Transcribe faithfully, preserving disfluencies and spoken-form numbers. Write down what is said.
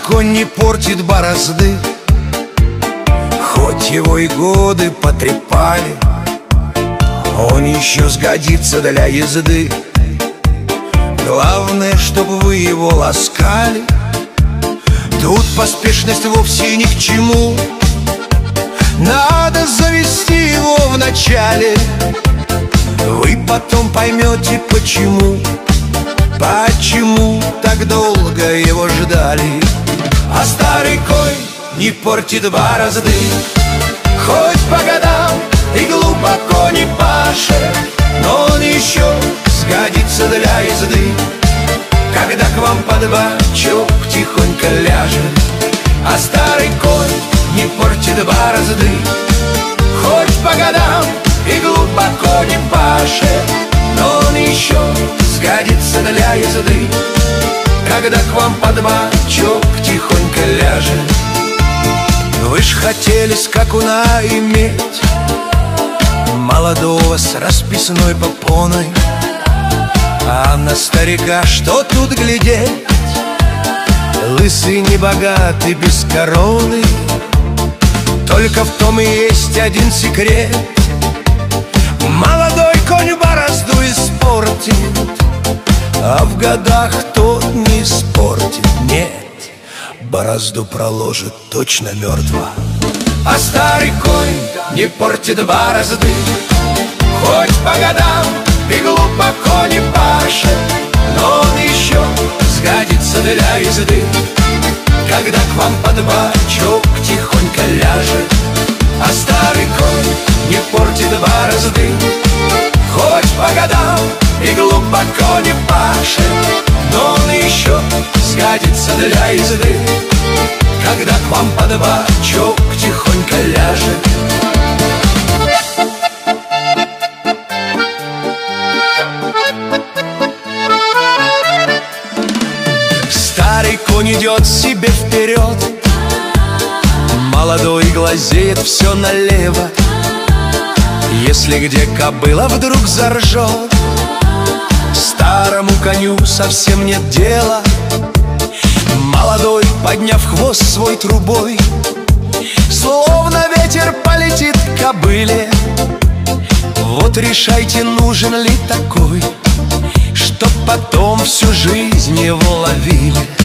конь не портит борозды, хоть его и годы потрепали, он еще сгодится для езды. Главное, чтобы вы его ласкали. Тут поспешность вовсе ни к чему. Надо завести его вначале, вы потом поймете, почему. Почему так долго его ждали. А старый конь не портит борозды, хоть по годам и глубоко не пашет, но он еще сгодится для езды, когда к вам под бочок тихонько ляжет. А старый конь не портит борозды, хоть по годам и глубоко не пашет, но он еще сгодится для езды, когда к вам под бочок тихонько ляжет. Вы ж хотели скакуна иметь, молодого с расписной попоной, а на старика что тут глядеть? Лысый, небогатый, без короны. Только в том и есть один секрет: молодой конь борозду испортит, а в годах тот не испортит. Нет, борозду проложит точно мертво. А старый конь не портит борозды, хоть по годам и глубоко не пашет, но он еще сгодится для езды, когда к вам под бочок тихонько ляжет. А старый конь не портит борозды, хоть по годам и глубоко не пашет, но он еще сгодится для езды, когда к вам под бочок тихонько ляжет. Старый конь идет себе вперед, молодой глазеет все налево. Если где кобыла вдруг заржет, старому коню совсем нет дела. Молодой, подняв хвост свой трубой, словно ветер полетит к кобыле. Вот решайте, нужен ли такой, чтоб потом всю жизнь его ловили.